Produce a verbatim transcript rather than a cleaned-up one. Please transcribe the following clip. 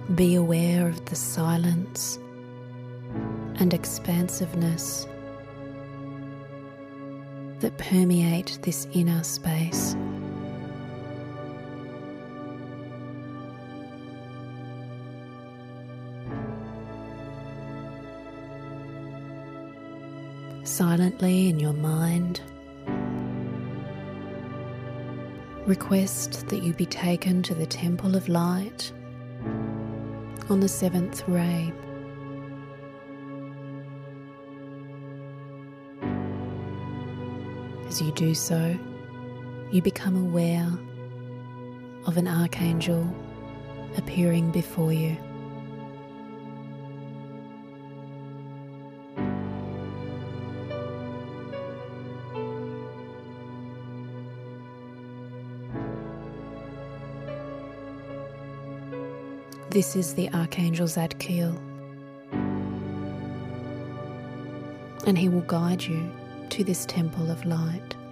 Be aware of the silence and expansiveness that permeate this inner space. Silently in your mind, request that you be taken to the Temple of Light on the seventh ray. As you do so, you become aware of an archangel appearing before you. This is the Archangel Zadkiel, and he will guide you to this Temple of Light.